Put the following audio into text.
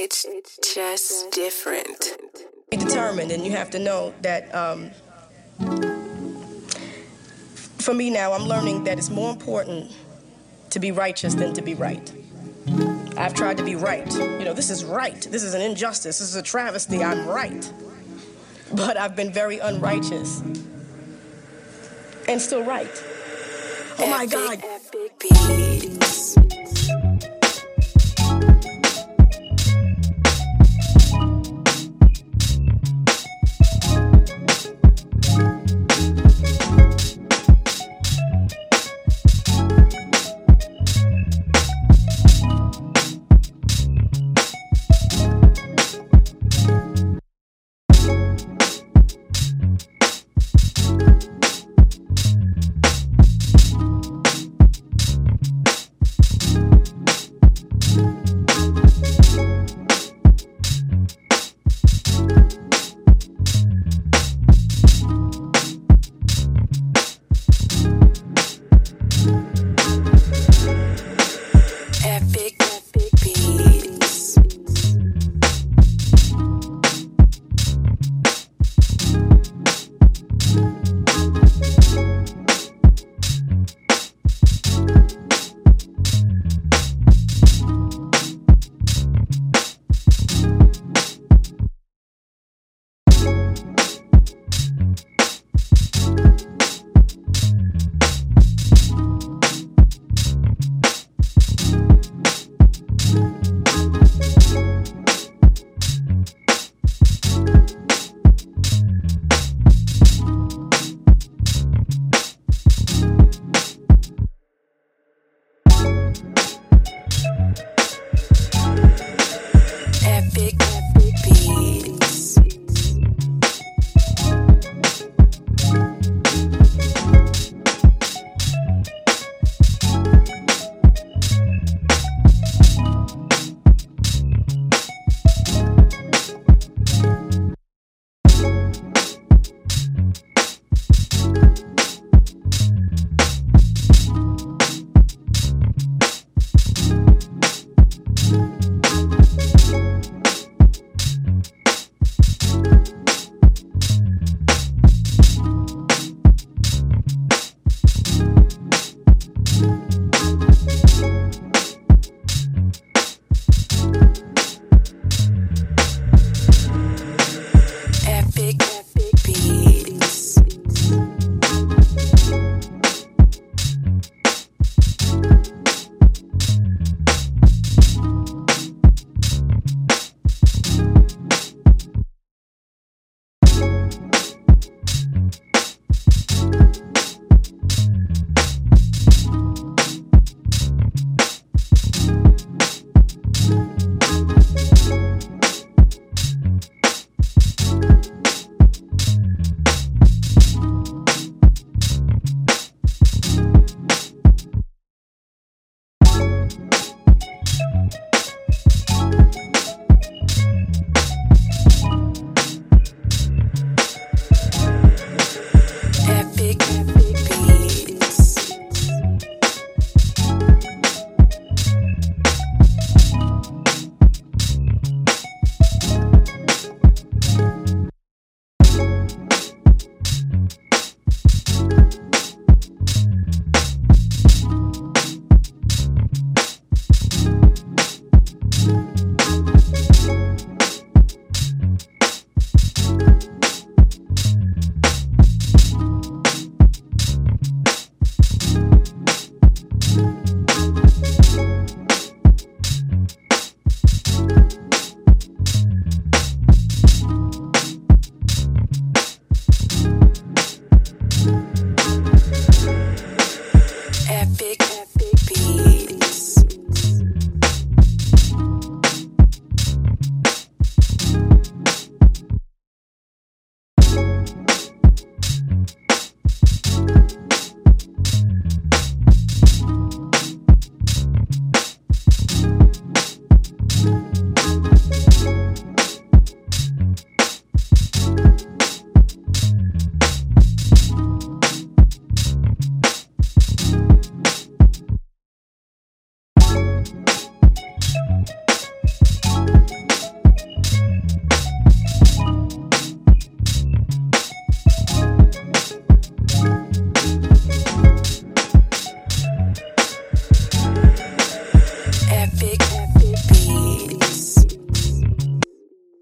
It's just different. Be determined, and you have to know that for me now, I'm learning that it's more important to be righteous than to be right. I've tried to be right. You know, this is right. This is an injustice. This is a travesty. I'm right. But I've been very unrighteous and still right. Oh my God. Epic beat.